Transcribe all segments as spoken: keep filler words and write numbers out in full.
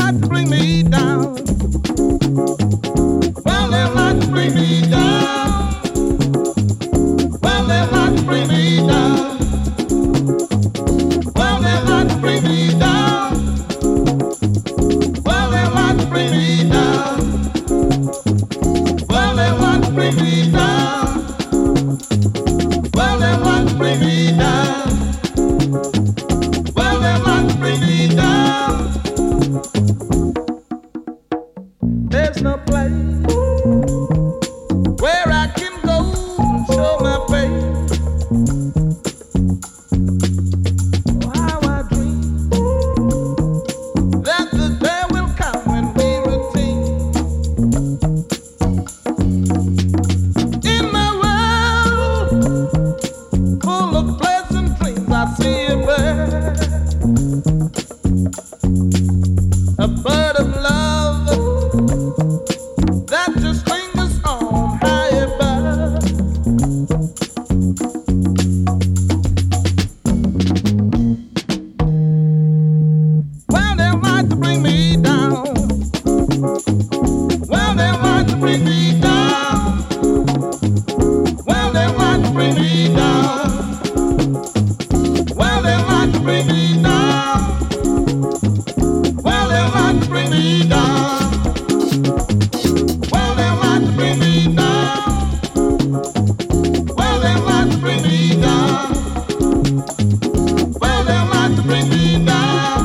like to bring me down. Well, they like to bring me down. Well, they like to bring me down. Well, they like to bring me down. Well, they like to bring me down. Well, they like to bring me down. Well, they like to bring me down. Well, they like to bring me down. There's no place where I can go and show my face. Oh, how I dream that the day will come when we routine. In my world full of pleasant dreams, I see a bird, a bird of love that just lingers on high above. Well, they like to bring me down. Well, they like to bring me down. Well, they like to bring me down. Well, they like to bring me down. Well, they like to bring me down. Well, they like to bring me down. Well, they like to bring me down. Well, they like to bring me down.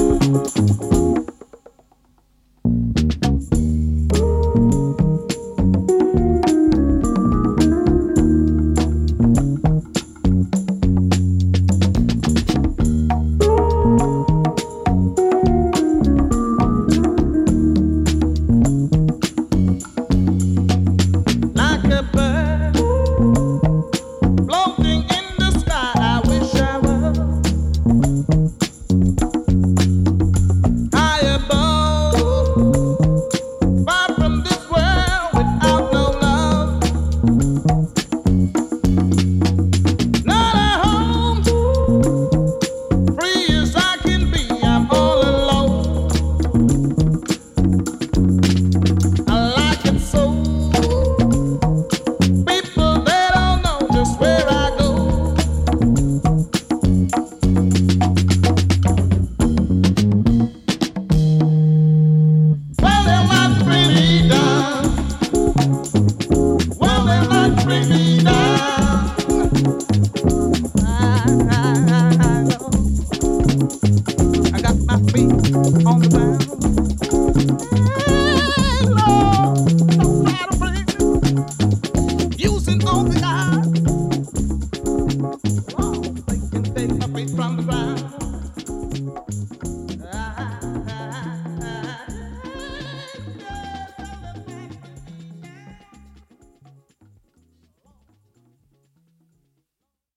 Like a bird floating in the sky, I wish I was high above, far from this world without no love. Not at home, free as I can be, I'm all alone. I like it so. People, they don't know just where I go. Well, they like to bring me down. Well, they like to bring me down. I, I, I, I know. I got my feet on the ground. Hey, Lord, don't try to bring me. Using all the eye. Oh, they can take my feet from the ground.